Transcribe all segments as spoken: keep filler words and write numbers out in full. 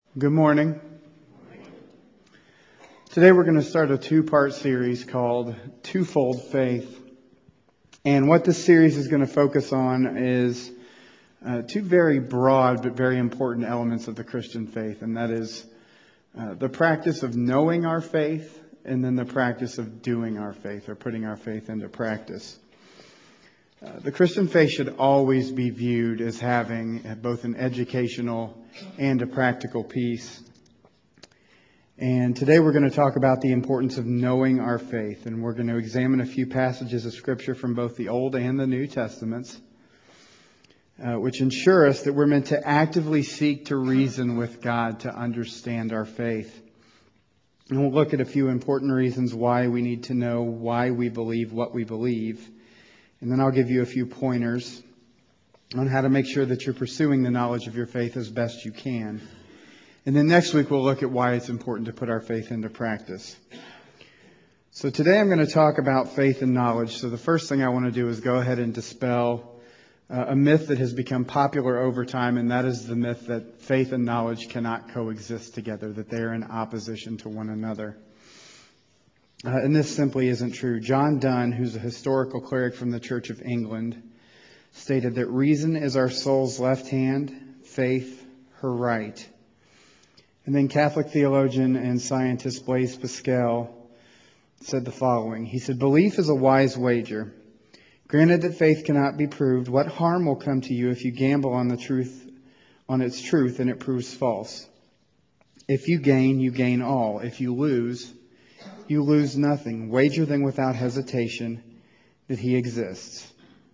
Good morning. Today we're going to start a two-part series called Twofold Faith. And what this series is going to focus on is uh, two very broad but very important elements of the Christian faith. And that is uh, the practice of knowing our faith and then the practice of doing our faith or putting our faith into practice. Uh, the Christian faith should always be viewed as having both an educational and a practical piece. And today we're going to talk about the importance of knowing our faith. And we're going to examine a few passages of Scripture from both the Old and the New Testaments, uh, which ensure us that we're meant to actively seek to reason with God to understand our faith. And we'll look at a few important reasons why we need to know why we believe what we believe. And then I'll give you a few pointers on how to make sure that you're pursuing the knowledge of your faith as best you can. And then next week we'll look at why it's important to put our faith into practice. So today I'm going to talk about faith and knowledge. So the first thing I want to do is go ahead and dispel uh, a myth that has become popular over time, and that is the myth that faith and knowledge cannot coexist together, that they are in opposition to one another. Uh, and this simply isn't true. John Donne, who's a historical cleric from the Church of England, stated that reason is our soul's left hand, faith her right. And then Catholic theologian and scientist Blaise Pascal said the following. He said, "Belief is a wise wager. Granted that faith cannot be proved, what harm will come to you if you gamble on the truth, on its truth and it proves false? If you gain, you gain all. If you lose, you lose nothing. Wager then without hesitation that he exists."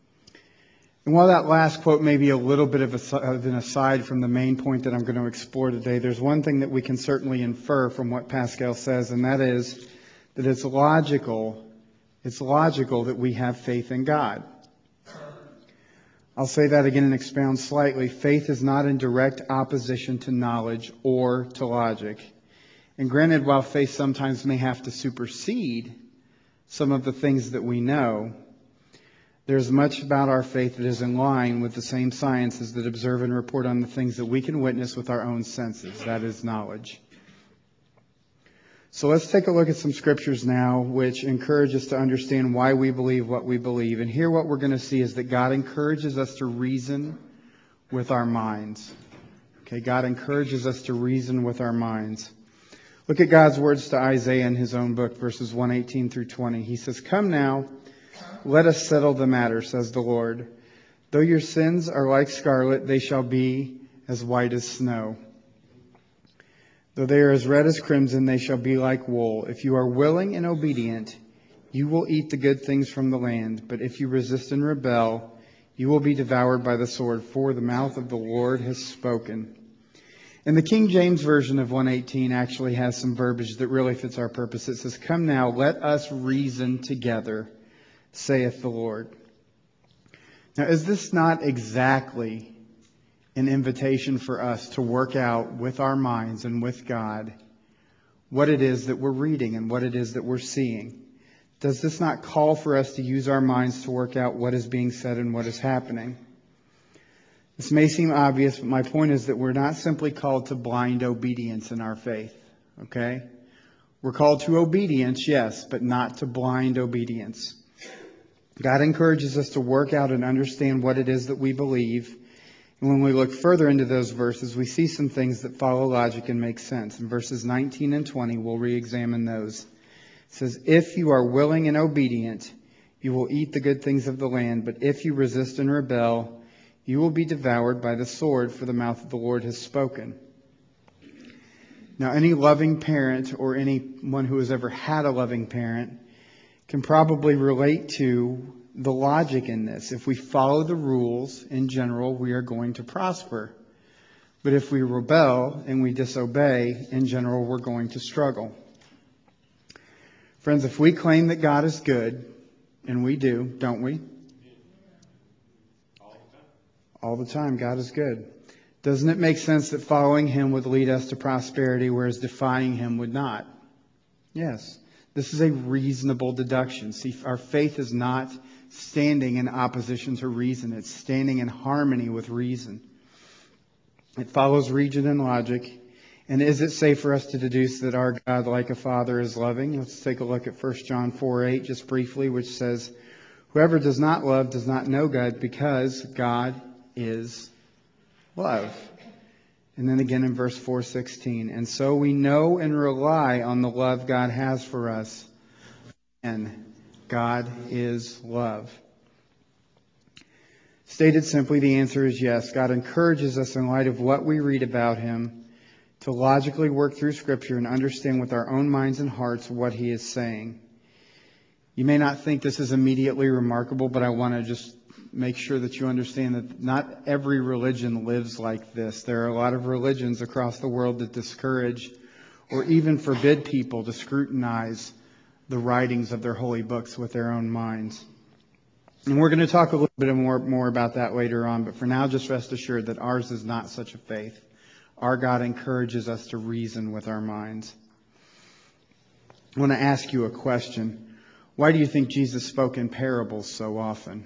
And while that last quote may be a little bit of, a, of an aside from the main point that I'm going to explore today, there's one thing that we can certainly infer from what Pascal says, and that is that it's logical, it's logical that we have faith in God. I'll say that again and expound slightly. Faith is not in direct opposition to knowledge or to logic. And granted, while faith sometimes may have to supersede some of the things that we know, there's much about our faith that is in line with the same sciences that observe and report on the things that we can witness with our own senses. That is knowledge. So let's take a look at some scriptures now which encourage us to understand why we believe what we believe. And here what we're going to see is that God encourages us to reason with our minds. Okay, God encourages us to reason with our minds. Look at God's words to Isaiah in his own book, verses one eighteen through twenty. He says, "Come now, let us settle the matter, says the Lord. Though your sins are like scarlet, they shall be as white as snow. Though they are as red as crimson, they shall be like wool. If you are willing and obedient, you will eat the good things from the land. But if you resist and rebel, you will be devoured by the sword, for the mouth of the Lord has spoken." And the King James Version of one eighteen actually has some verbiage that really fits our purpose. It says, "Come now, let us reason together, saith the Lord." Now, is this not exactly an invitation for us to work out with our minds and with God what it is that we're reading and what it is that we're seeing? Does this not call for us to use our minds to work out what is being said and what is happening? This may seem obvious, but my point is that we're not simply called to blind obedience in our faith, okay? We're called to obedience, yes, but not to blind obedience. God encourages us to work out and understand what it is that we believe. And when we look further into those verses, we see some things that follow logic and make sense. In verses nineteen and twenty, we'll re-examine those. It says, "If you are willing and obedient, you will eat the good things of the land. But if you resist and rebel, you will be devoured by the sword, for the mouth of the Lord has spoken." Now, any loving parent or anyone who has ever had a loving parent can probably relate to the logic in this. If we follow the rules, in general, we are going to prosper. But if we rebel and we disobey, in general, we're going to struggle. Friends, if we claim that God is good, and we do, don't we? All the time, God is good. Doesn't it make sense that following Him would lead us to prosperity, whereas defying Him would not? Yes. This is a reasonable deduction. See, our faith is not standing in opposition to reason. It's standing in harmony with reason. It follows reason and logic, And is it safe for us to deduce that our God, like a father, is loving? Let's take a look at First John four eight just briefly, which says, "Whoever does not love does not know God, because God is love." And then again in verse four sixteen, "And so we know and rely on the love God has for us. And God is love." Stated simply, the answer is yes. God encourages us, in light of what we read about Him, to logically work through Scripture and understand with our own minds and hearts what He is saying. You may not think this is immediately remarkable, but I want to just make sure that you understand that not every religion lives like this. There are a lot of religions across the world that discourage or even forbid people to scrutinize the writings of their holy books with their own minds. And we're going to talk a little bit more, more about that later on, but for now, just rest assured that ours is not such a faith. Our God encourages us to reason with our minds. I want to ask you a question. Why do you think Jesus spoke in parables so often?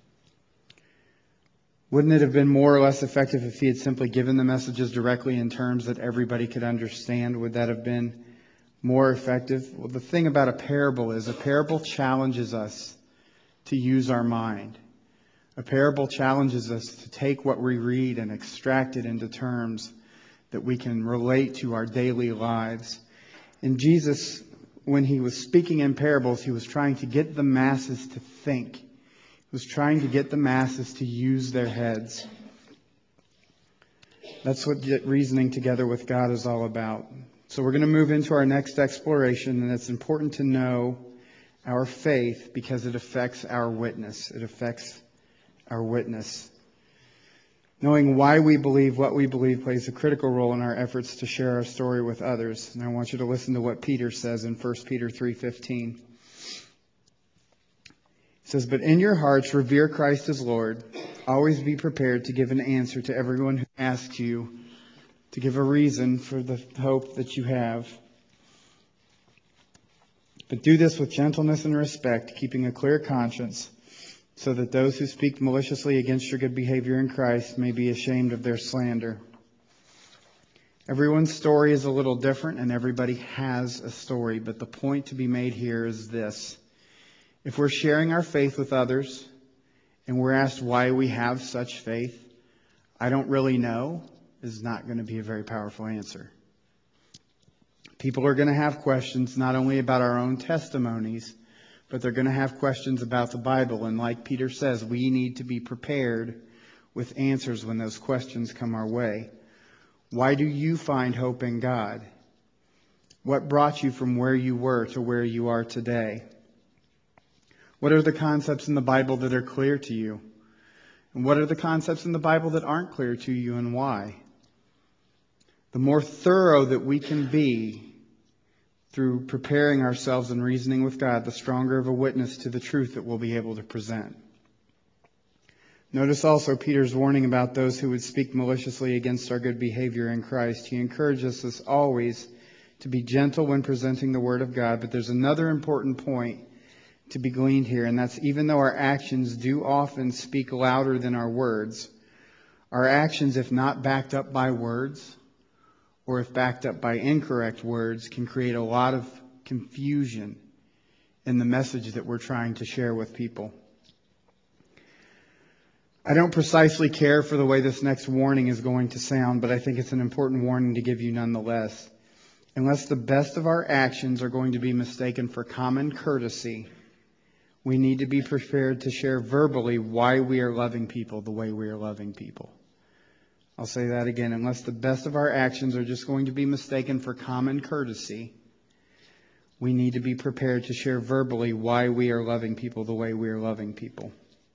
Wouldn't it have been more or less effective if He had simply given the messages directly in terms that everybody could understand? Would that have been more effective? Well, the thing about a parable is a parable challenges us to use our mind. A parable challenges us to take what we read and extract it into terms that we can relate to our daily lives. And Jesus, when He was speaking in parables, He was trying to get the masses to think. He was trying to get the masses to use their heads. That's what reasoning together with God is all about. So we're going to move into our next exploration, and it's important to know our faith because it affects our witness. It affects our witness. Knowing why we believe what we believe plays a critical role in our efforts to share our story with others. And I want you to listen to what Peter says in First Peter three fifteen. It says, "But in your hearts revere Christ as Lord. Always be prepared to give an answer to everyone who asks you, to give a reason for the hope that you have. But do this with gentleness and respect, keeping a clear conscience, so that those who speak maliciously against your good behavior in Christ may be ashamed of their slander." Everyone's story is a little different, and everybody has a story. But the point to be made here is this. If we're sharing our faith with others, and we're asked why we have such faith, "I don't really know," is not going to be a very powerful answer. People are going to have questions not only about our own testimonies, but they're going to have questions about the Bible. And like Peter says, we need to be prepared with answers when those questions come our way. Why do you find hope in God? What brought you from where you were to where you are today? What are the concepts in the Bible that are clear to you? And what are the concepts in the Bible that aren't clear to you, and why? The more thorough that we can be through preparing ourselves and reasoning with God, the stronger of a witness to the truth that we'll be able to present. Notice also Peter's warning about those who would speak maliciously against our good behavior in Christ. He encourages us always to be gentle when presenting the Word of God. But there's another important point to be gleaned here, and that's even though our actions do often speak louder than our words, our actions, if not backed up by words, or if backed up by incorrect words, can create a lot of confusion in the message that we're trying to share with people. I don't precisely care for the way this next warning is going to sound, but I think it's an important warning to give you nonetheless. Unless the best of our actions are going to be mistaken for common courtesy, we need to be prepared to share verbally why we are loving people the way we are loving people. I'll say that again. Unless the best of our actions are just going to be mistaken for common courtesy, we need to be prepared to share verbally why we are loving people the way we are loving people.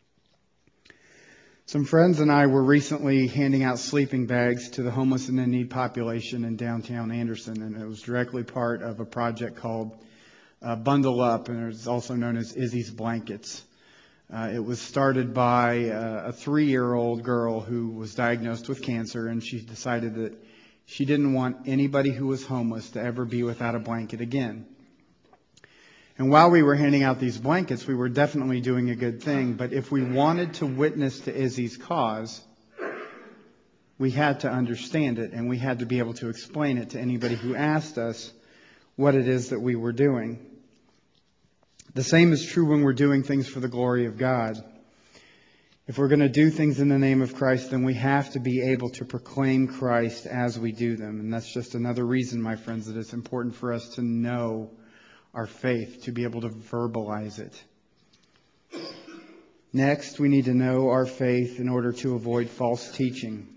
Some friends and I were recently handing out sleeping bags to the homeless and in-need population in downtown Anderson, and it was directly part of a project called uh, Bundle Up, and it's also known as Izzy's Blankets. Uh, it was started by uh, a three-year-old girl who was diagnosed with cancer, and she decided that she didn't want anybody who was homeless to ever be without a blanket again. And while we were handing out these blankets, we were definitely doing a good thing. But if we wanted to witness to Izzy's cause, we had to understand it, and we had to be able to explain it to anybody who asked us what it is that we were doing. The same is true when we're doing things for the glory of God. If we're going to do things in the name of Christ, then we have to be able to proclaim Christ as we do them. And that's just another reason, my friends, that it's important for us to know our faith, to be able to verbalize it. Next, we need to know our faith in order to avoid false teaching.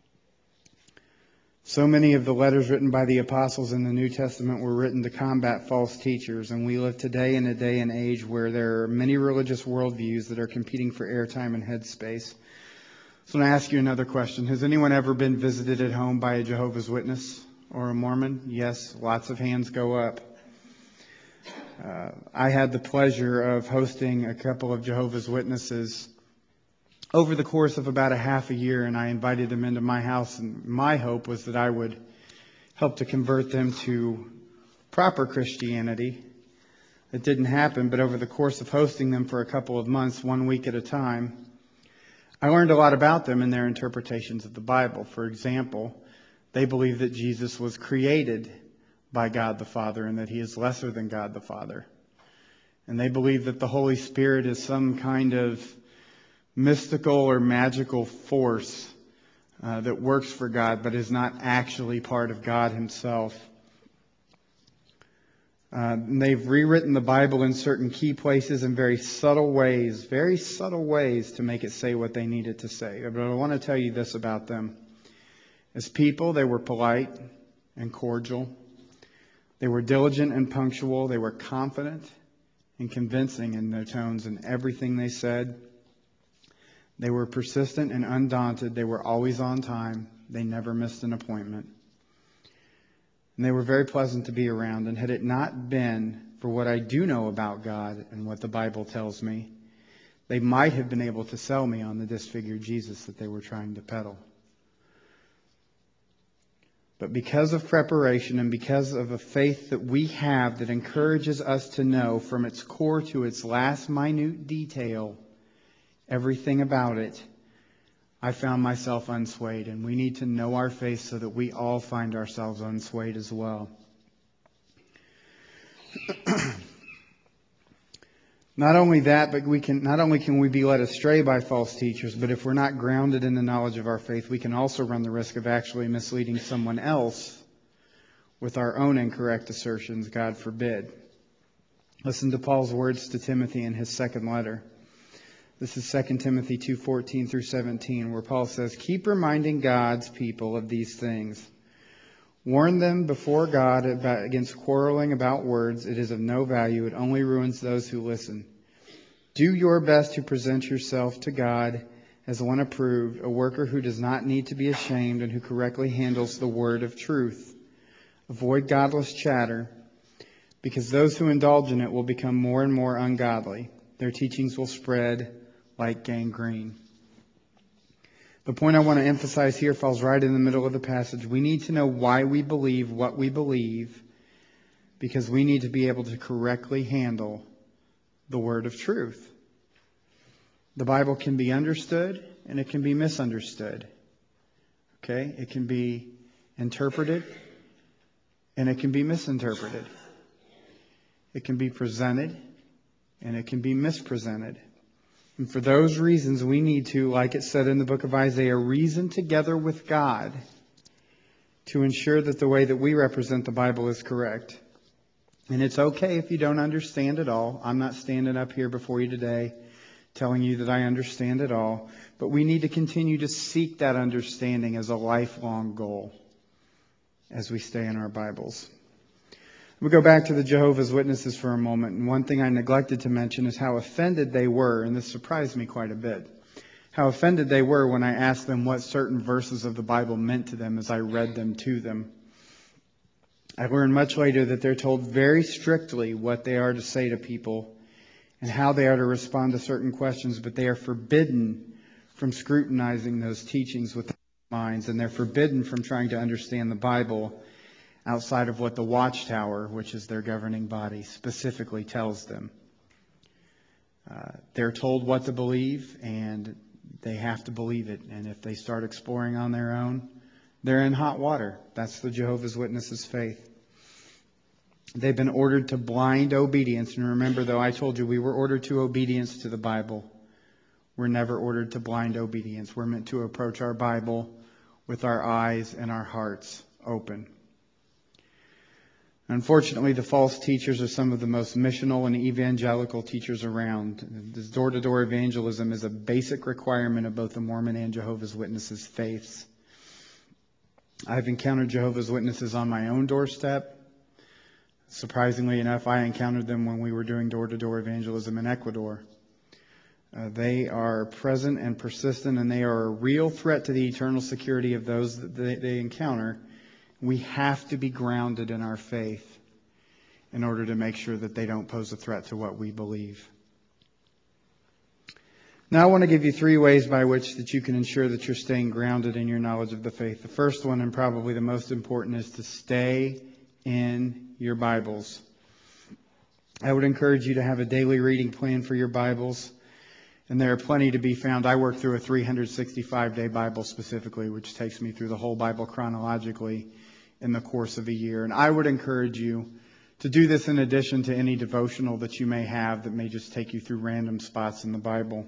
So many of the letters written by the apostles in the New Testament were written to combat false teachers, and we live today in a day and age where there are many religious worldviews that are competing for airtime and headspace. So I'm going to ask you another question. Has anyone ever been visited at home by a Jehovah's Witness or a Mormon? Yes, lots of hands go up. Uh, I had the pleasure of hosting a couple of Jehovah's Witnesses over the course of about a half a year, and I invited them into my house, and my hope was that I would help to convert them to proper Christianity. It didn't happen, but over the course of hosting them for a couple of months, one week at a time, I learned a lot about them and their interpretations of the Bible. For example, they believe that Jesus was created by God the Father and that he is lesser than God the Father. And they believe that the Holy Spirit is some kind of mystical or magical force uh, that works for God but is not actually part of God himself. Uh, and they've rewritten the Bible in certain key places in very subtle ways, very subtle ways to make it say what they need it to say. But I want to tell you this about them. As people, they were polite and cordial. They were diligent and punctual. They were confident and convincing in their tones and everything they said. They were persistent and undaunted. They were always on time. They never missed an appointment. And they were very pleasant to be around. And had it not been for what I do know about God and what the Bible tells me, they might have been able to sell me on the disfigured Jesus that they were trying to peddle. But because of preparation and because of a faith that we have that encourages us to know from its core to its last minute detail everything about it, I found myself unswayed. And we need to know our faith so that we all find ourselves unswayed as well. Not only that, but we can not only can we be led astray by false teachers, but if we're not grounded in the knowledge of our faith, we can also run the risk of actually misleading someone else with our own incorrect assertions, God forbid. Listen to Paul's words to Timothy in his second letter. This is Second Timothy two fourteen through seventeen, where Paul says, "Keep reminding God's people of these things. Warn them before God about, against quarreling about words. It is of no value. It only ruins those who listen. Do your best to present yourself to God as one approved, a worker who does not need to be ashamed and who correctly handles the word of truth. Avoid godless chatter, because those who indulge in it will become more and more ungodly. Their teachings will spread like gangrene." The point I want to emphasize here falls right in the middle of the passage. We need to know why we believe what we believe, because we need to be able to correctly handle the word of truth. The Bible can be understood and it can be misunderstood. Okay? It can be interpreted and it can be misinterpreted. It can be presented and it can be mispresented. And for those reasons, we need to, like it said in the book of Isaiah, reason together with God to ensure that the way that we represent the Bible is correct. And it's okay if you don't understand it all. I'm not standing up here before you today telling you that I understand it all. But we need to continue to seek that understanding as a lifelong goal as we stay in our Bibles. We'll go back to the Jehovah's Witnesses for a moment. And one thing I neglected to mention is how offended they were, and this surprised me quite a bit, how offended they were when I asked them what certain verses of the Bible meant to them as I read them to them. I learned much later that they're told very strictly what they are to say to people and how they are to respond to certain questions, but they are forbidden from scrutinizing those teachings with their minds, and they're forbidden from trying to understand the Bible outside of what the Watchtower, which is their governing body, specifically tells them. Uh, they're told what to believe, and they have to believe it. And if they start exploring on their own, they're in hot water. That's the Jehovah's Witnesses' faith. They've been ordered to blind obedience. And remember, though, I told you we were ordered to obedience to the Bible. We're never ordered to blind obedience. We're meant to approach our Bible with our eyes and our hearts open. Unfortunately, the false teachers are some of the most missional and evangelical teachers around. This door-to-door evangelism is a basic requirement of both the Mormon and Jehovah's Witnesses faiths. I've encountered Jehovah's Witnesses on my own doorstep. Surprisingly enough, I encountered them when we were doing door-to-door evangelism in Ecuador. Uh, they are present and persistent, and they are a real threat to the eternal security of those that they, they encounter. We have to be grounded in our faith in order to make sure that they don't pose a threat to what we believe. Now I want to give you three ways by which that you can ensure that you're staying grounded in your knowledge of the faith. The first one, and probably the most important, is to stay in your Bibles. I would encourage you to have a daily reading plan for your Bibles. And there are plenty to be found. I work through a three hundred sixty-five day Bible specifically, which takes me through the whole Bible chronologically in the course of a year. And I would encourage you to do this in addition to any devotional that you may have that may just take you through random spots in the Bible.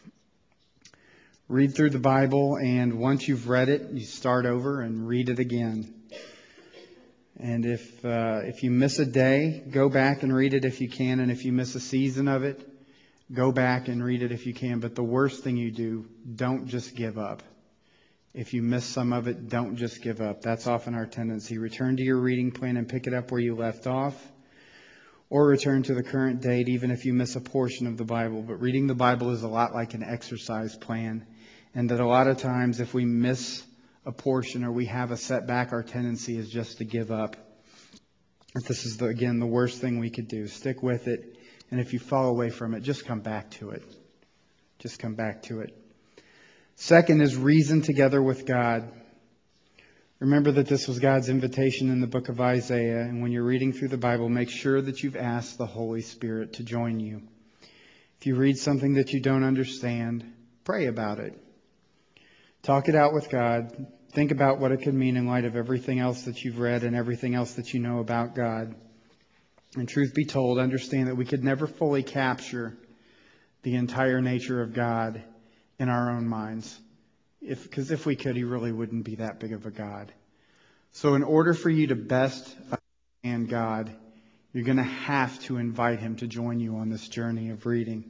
Read through the Bible, and once you've read it, you start over and read it again. And if uh, if you miss a day, go back and read it if you can. And if you miss a season of it, go back and read it if you can. But the worst thing you do, don't just give up. If you miss some of it, don't just give up. That's often our tendency. Return to your reading plan and pick it up where you left off. Or return to the current date, even if you miss a portion of the Bible. But reading the Bible is a lot like an exercise plan. And that a lot of times if we miss a portion or we have a setback, our tendency is just to give up. This is, the, again, the worst thing we could do. Stick with it. And if you fall away from it, just come back to it. Just come back to it. Second is reason together with God. Remember that this was God's invitation in the book of Isaiah. And when you're reading through the Bible, make sure that you've asked the Holy Spirit to join you. If you read something that you don't understand, pray about it. Talk it out with God. Think about what it could mean in light of everything else that you've read and everything else that you know about God. And truth be told, understand that we could never fully capture the entire nature of God in our own minds. If, because if we could, He really wouldn't be that big of a God. So in order for you to best understand God, you're going to have to invite Him to join you on this journey of reading.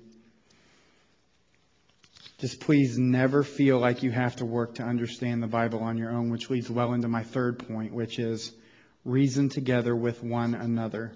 Just please never feel like you have to work to understand the Bible on your own, which leads well into my third point, which is reason together with one another.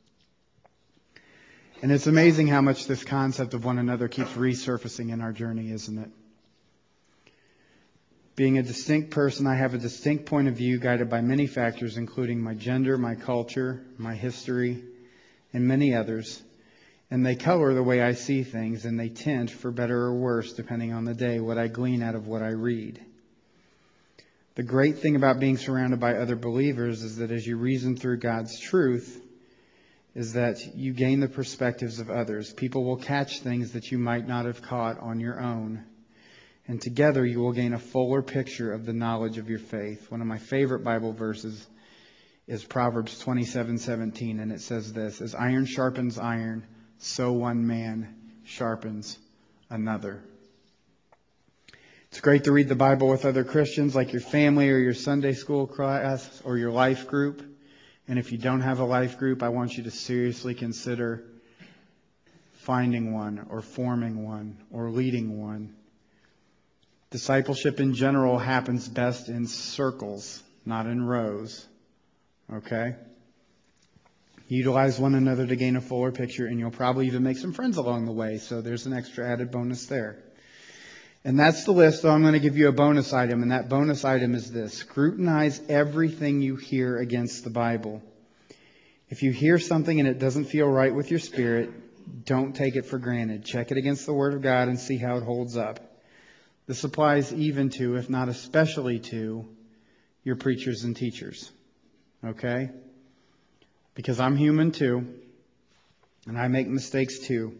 And it's amazing how much this concept of one another keeps resurfacing in our journey, isn't it? Being a distinct person, I have a distinct point of view guided by many factors, including my gender, my culture, my history, and many others. And they color the way I see things, and they tint, for better or worse, depending on the day, what I glean out of what I read. The great thing about being surrounded by other believers is that as you reason through God's truth, is that you gain the perspectives of others. People will catch things that you might not have caught on your own. And together you will gain a fuller picture of the knowledge of your faith. One of my favorite Bible verses is Proverbs twenty-seven seventeen, and it says this: as iron sharpens iron, so one man sharpens another. It's great to read the Bible with other Christians, like your family or your Sunday school class or your life group. And if you don't have a life group, I want you to seriously consider finding one or forming one or leading one. Discipleship in general happens best in circles, not in rows. Okay? Utilize one another to gain a fuller picture, and you'll probably even make some friends along the way. So there's an extra added bonus there. And that's the list. So I'm going to give you a bonus item, and that bonus item is this: scrutinize everything you hear against the Bible. If you hear something and it doesn't feel right with your spirit, don't take it for granted. Check it against the Word of God and see how it holds up. This applies even to, if not especially to, your preachers and teachers. Okay? Because I'm human too, and I make mistakes too.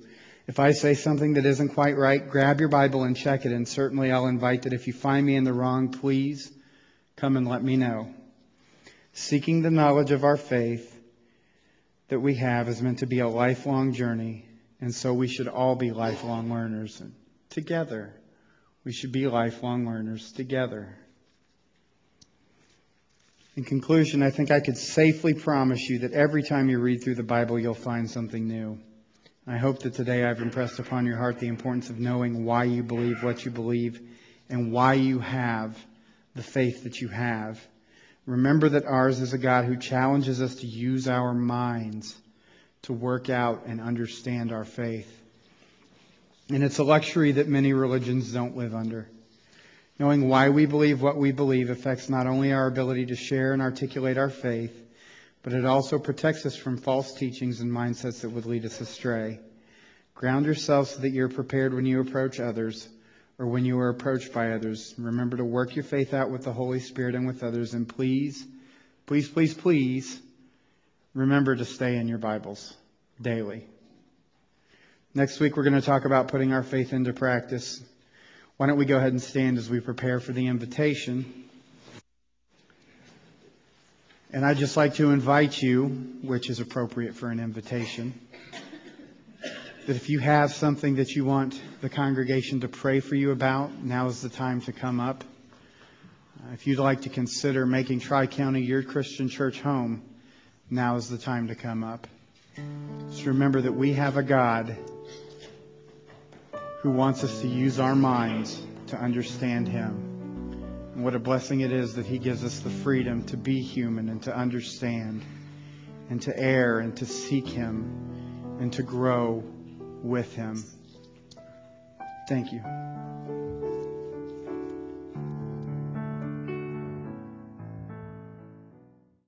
If I say something that isn't quite right, grab your Bible and check it, and certainly I'll invite that if you find me in the wrong, please come and let me know. Seeking the knowledge of our faith that we have is meant to be a lifelong journey, and so we should all be lifelong learners together. We should be lifelong learners together. In conclusion, I think I could safely promise you that every time you read through the Bible, you'll find something new. I hope that today I've impressed upon your heart the importance of knowing why you believe what you believe and why you have the faith that you have. Remember that ours is a God who challenges us to use our minds to work out and understand our faith. And it's a luxury that many religions don't live under. Knowing why we believe what we believe affects not only our ability to share and articulate our faith, but it also protects us from false teachings and mindsets that would lead us astray. Ground yourself so that you're prepared when you approach others or when you are approached by others. Remember to work your faith out with the Holy Spirit and with others. And please, please, please, please, remember to stay in your Bibles daily. Next week, we're going to talk about putting our faith into practice. Why don't we go ahead and stand as we prepare for the invitation? And I'd just like to invite you, which is appropriate for an invitation, that if you have something that you want the congregation to pray for you about, now is the time to come up. Uh, if you'd like to consider making Tri-County your Christian church home, now is the time to come up. Just remember that we have a God who wants us to use our minds to understand Him. And what a blessing it is that He gives us the freedom to be human and to understand and to err and to seek Him and to grow with Him. Thank you.